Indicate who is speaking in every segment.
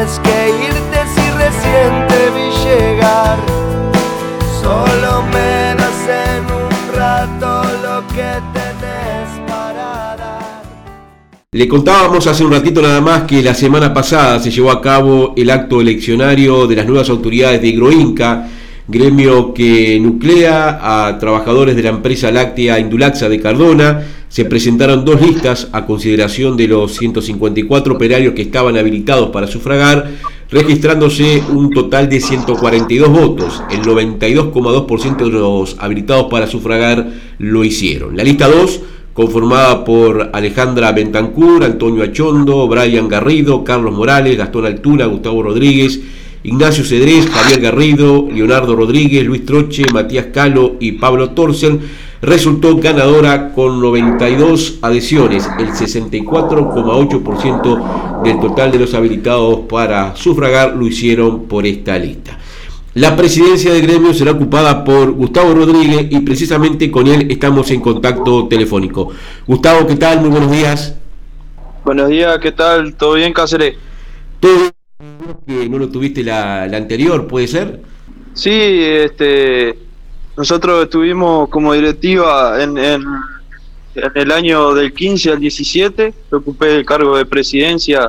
Speaker 1: tenés que irte si recién te vi llegar. Solo me das en un rato lo que tenés para dar.
Speaker 2: Le contábamos hace un ratito nada más que la semana pasada se llevó a cabo el acto eleccionario de las nuevas autoridades de Agroinca, gremio que nuclea a trabajadores de la empresa láctea Indulaxa de Cardona. Se presentaron 2 listas a consideración de los 154 operarios que estaban habilitados para sufragar, registrándose un total de 142 votos. El 92,2% de los habilitados para sufragar lo hicieron. La lista 2, conformada por Alejandra Bentancur, Antonio Achondo, Brian Garrido, Carlos Morales, Gastón Altuna, Gustavo Rodríguez, Ignacio Cedrés, Javier Garrido, Leonardo Rodríguez, Luis Troche, Matías Calo y Pablo Torsen, resultó ganadora con 92 adhesiones, el 64,8% del total de los habilitados para sufragar lo hicieron por esta lista. La presidencia del gremio será ocupada por Gustavo Rodríguez y precisamente con él estamos en contacto telefónico. Gustavo, ¿qué tal? Muy buenos días.
Speaker 3: Buenos días, ¿qué tal? ¿Todo bien, Cáceres?
Speaker 2: Todo bien. Que no lo tuviste la anterior, ¿puede ser?
Speaker 3: Sí, nosotros estuvimos como directiva en el año del 15 al 17, yo ocupé el cargo de presidencia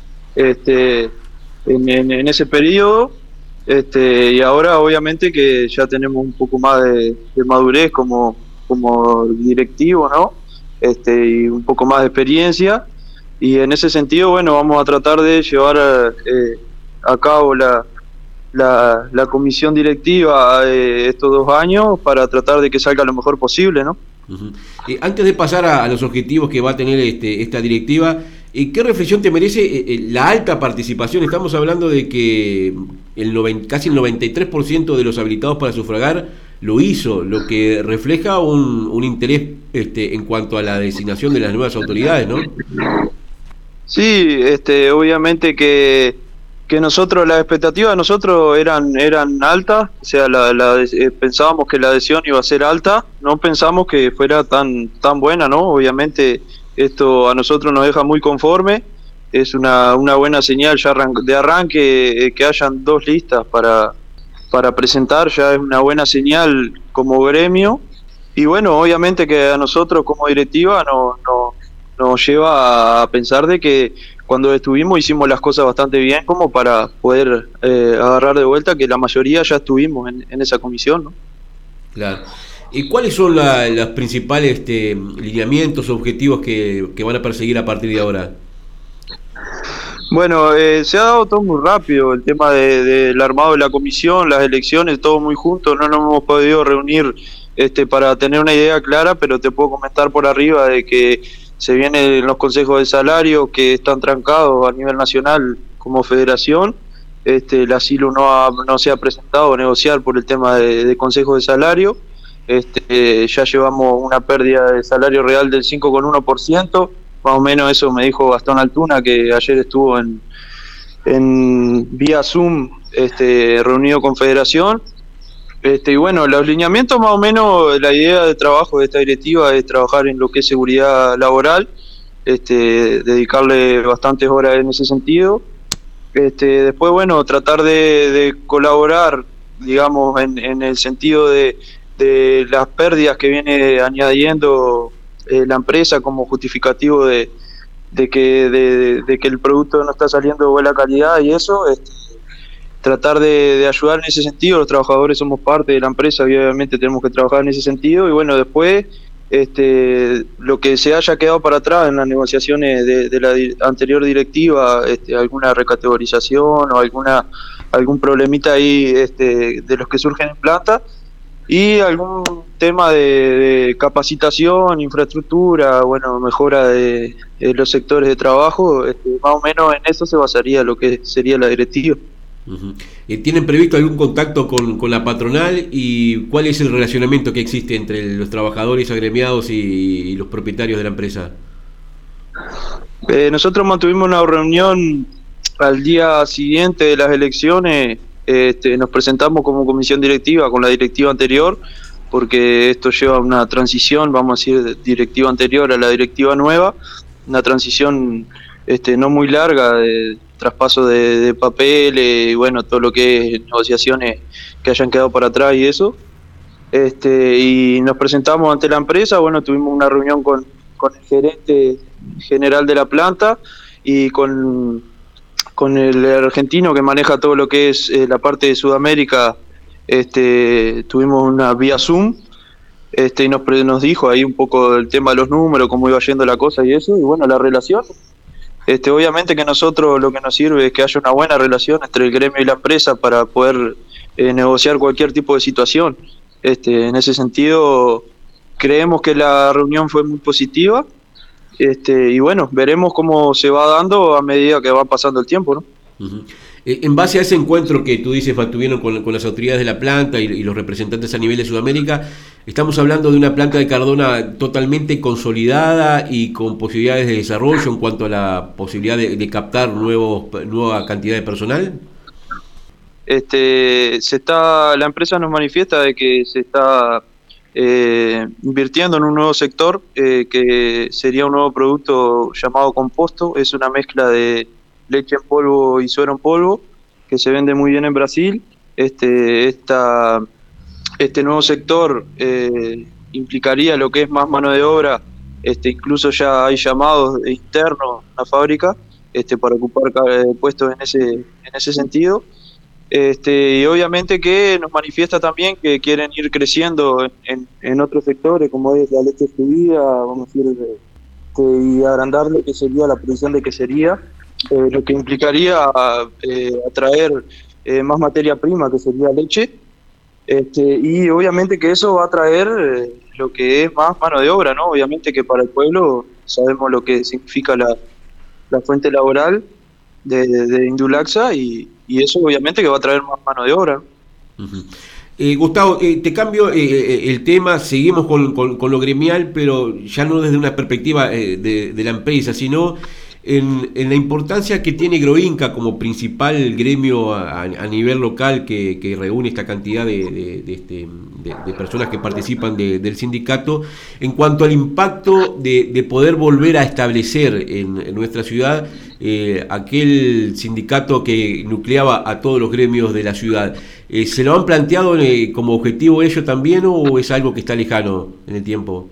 Speaker 3: en ese periodo, y ahora obviamente que ya tenemos un poco más de madurez como directivo, ¿no? Y un poco más de experiencia, y en ese sentido, bueno, vamos a tratar de llevar a cabo la comisión directiva estos 2 años para tratar de que salga lo mejor posible, ¿no?
Speaker 2: Uh-huh. Antes de pasar a los objetivos que va a tener esta directiva, ¿qué reflexión te merece la alta participación? Estamos hablando de que casi el 93% de los habilitados para sufragar lo hizo, lo que refleja un interés en cuanto a la designación de las nuevas autoridades, ¿no?
Speaker 3: Sí, obviamente que nosotros, las expectativas de nosotros eran altas, o sea, pensábamos que la adhesión iba a ser alta, no pensamos que fuera tan buena, ¿no? Obviamente esto a nosotros nos deja muy conforme, es una buena señal ya de arranque, que hayan 2 listas para presentar, ya es una buena señal como gremio, y bueno, obviamente que a nosotros como directiva nos lleva a pensar de que cuando estuvimos hicimos las cosas bastante bien como para poder agarrar de vuelta, que la mayoría ya estuvimos en esa comisión, ¿no? Claro.
Speaker 2: ¿Y cuáles son los principales lineamientos, objetivos que van a perseguir a partir de ahora?
Speaker 3: Bueno, se ha dado todo muy rápido, el tema del armado de la comisión, las elecciones, todo muy junto, no nos hemos podido reunir para tener una idea clara, pero te puedo comentar por arriba de que se vienen los consejos de salario que están trancados a nivel nacional como federación. La SILU no se ha presentado a negociar por el tema de consejos de salario. Ya llevamos una pérdida de salario real del 5,1%, más o menos eso me dijo Gastón Altuna, que ayer estuvo en vía Zoom reunido con federación. Y bueno, los lineamientos más o menos, la idea de trabajo de esta directiva es trabajar en lo que es seguridad laboral, dedicarle bastantes horas en ese sentido. Después, bueno, tratar de colaborar, digamos, en el sentido de las pérdidas que viene añadiendo la empresa como justificativo de que el producto no está saliendo de buena calidad y eso, tratar de ayudar en ese sentido. Los trabajadores somos parte de la empresa y obviamente tenemos que trabajar en ese sentido, y bueno, después lo que se haya quedado para atrás en las negociaciones de la anterior directiva, alguna recategorización o algún problemita ahí de los que surgen en planta, y algún tema de capacitación, infraestructura, bueno, mejora de los sectores de trabajo, más o menos en eso se basaría lo que sería la directiva.
Speaker 2: Uh-huh. ¿Tienen previsto algún contacto con la patronal y cuál es el relacionamiento que existe entre los trabajadores agremiados y los propietarios de la empresa?
Speaker 3: Nosotros mantuvimos una reunión al día siguiente de las elecciones, nos presentamos como comisión directiva con la directiva anterior, porque esto lleva una transición, vamos a decir, de directiva anterior a la directiva nueva, una transición no muy larga, de traspaso de papeles y bueno, todo lo que es negociaciones que hayan quedado para atrás y eso. Y nos presentamos ante la empresa, bueno, tuvimos una reunión con el gerente general de la planta y con el argentino que maneja todo lo que es la parte de Sudamérica. Tuvimos una vía Zoom, y nos dijo ahí un poco el tema de los números, cómo iba yendo la cosa y eso, y bueno, la relación. Obviamente que a nosotros lo que nos sirve es que haya una buena relación entre el gremio y la empresa para poder negociar cualquier tipo de situación. En ese sentido, creemos que la reunión fue muy positiva, y bueno, veremos cómo se va dando a medida que va pasando el tiempo, ¿no?
Speaker 2: Uh-huh. En base a ese encuentro que tú dices mantuvieron con las autoridades de la planta y los representantes a nivel de Sudamérica, estamos hablando de una planta de Cardona totalmente consolidada y con posibilidades de desarrollo en cuanto a la posibilidad de captar nueva cantidad de personal.
Speaker 3: La empresa nos manifiesta de que se está invirtiendo en un nuevo sector, que sería un nuevo producto llamado composto. Es una mezcla de leche en polvo y suero en polvo que se vende muy bien en Brasil. Este nuevo sector implicaría lo que es más mano de obra. Incluso ya hay llamados internos a la fábrica para ocupar puestos en ese sentido. Y obviamente que nos manifiesta también que quieren ir creciendo en otros sectores, como es la leche fluida, vamos a decir, y agrandar lo que sería la producción de quesería, lo que implicaría atraer más materia prima, que sería leche, y obviamente que eso va a traer lo que es más mano de obra, ¿no? Obviamente que para el pueblo sabemos lo que significa la fuente laboral de Indulaxa, y eso obviamente que va a traer más mano de obra.
Speaker 2: Uh-huh. Gustavo, te cambio el tema, seguimos con lo gremial, pero ya no desde una perspectiva de la empresa, sino en la importancia que tiene Groinca como principal gremio a nivel local que reúne esta cantidad de personas que participan del sindicato, en cuanto al impacto de poder volver a establecer en nuestra ciudad aquel sindicato que nucleaba a todos los gremios de la ciudad. ¿Se lo han planteado como objetivo ello también o es algo que está lejano en el tiempo?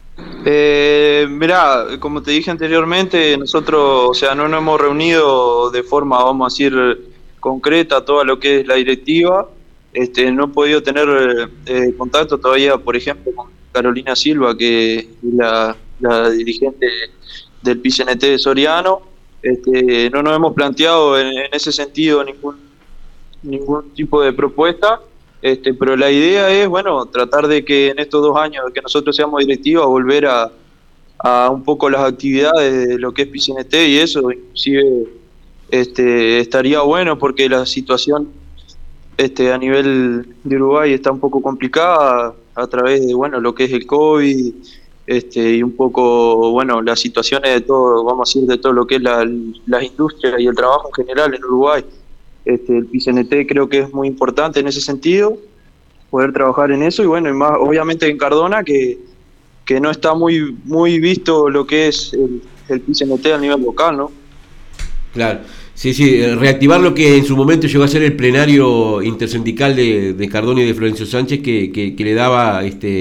Speaker 3: Mirá, como te dije anteriormente, nosotros, o sea, no nos hemos reunido de forma, vamos a decir, concreta toda lo que es la directiva. No he podido tener contacto todavía, por ejemplo, con Carolina Silva, que es la dirigente del PCNT de Soriano. No nos hemos planteado en ese sentido ningún tipo de propuesta. Pero la idea es, bueno, tratar de que en estos 2 años que nosotros seamos directiva, volver a un poco las actividades de lo que es PCNT y eso, inclusive estaría bueno porque la situación a nivel de Uruguay está un poco complicada a través de, bueno, lo que es el COVID, y un poco, bueno, las situaciones de todo, vamos a decir, de todo lo que es las industrias y el trabajo en general en Uruguay. El PCNT creo que es muy importante en ese sentido, poder trabajar en eso, y bueno, y más obviamente en Cardona que no está muy visto lo que es el PCNT a nivel local, ¿no?
Speaker 2: Claro, sí, reactivar lo que en su momento llegó a ser el plenario intersindical de Cardona y de Florencio Sánchez, que le daba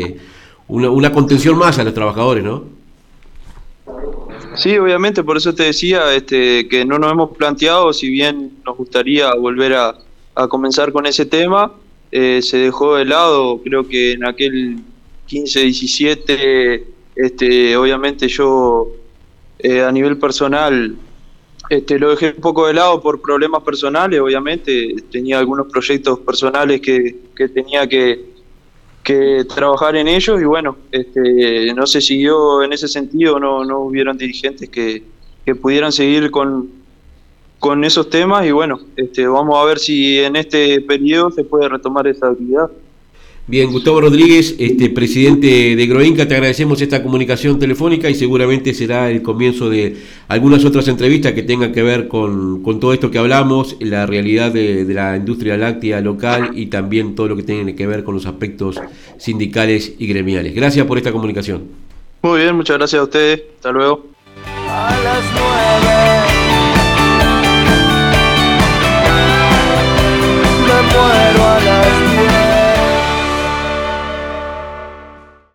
Speaker 2: una contención más a los trabajadores, ¿no?
Speaker 3: Sí, obviamente, por eso te decía que no nos hemos planteado, si bien nos gustaría volver a comenzar con ese tema, se dejó de lado, creo que en aquel 15-17, obviamente yo a nivel personal lo dejé un poco de lado por problemas personales. Obviamente tenía algunos proyectos personales que tenía que trabajar en ellos, y bueno, no se siguió en ese sentido, no hubieron dirigentes que pudieran seguir con esos temas, y bueno, vamos a ver si en este periodo se puede retomar esa actividad.
Speaker 2: Bien, Gustavo Rodríguez, presidente de Groinca, te agradecemos esta comunicación telefónica y seguramente será el comienzo de algunas otras entrevistas que tengan que ver con todo esto que hablamos, la realidad de la industria láctea local y también todo lo que tiene que ver con los aspectos sindicales y gremiales. Gracias por esta comunicación.
Speaker 3: Muy bien, muchas gracias a ustedes. Hasta luego.
Speaker 1: a las 9.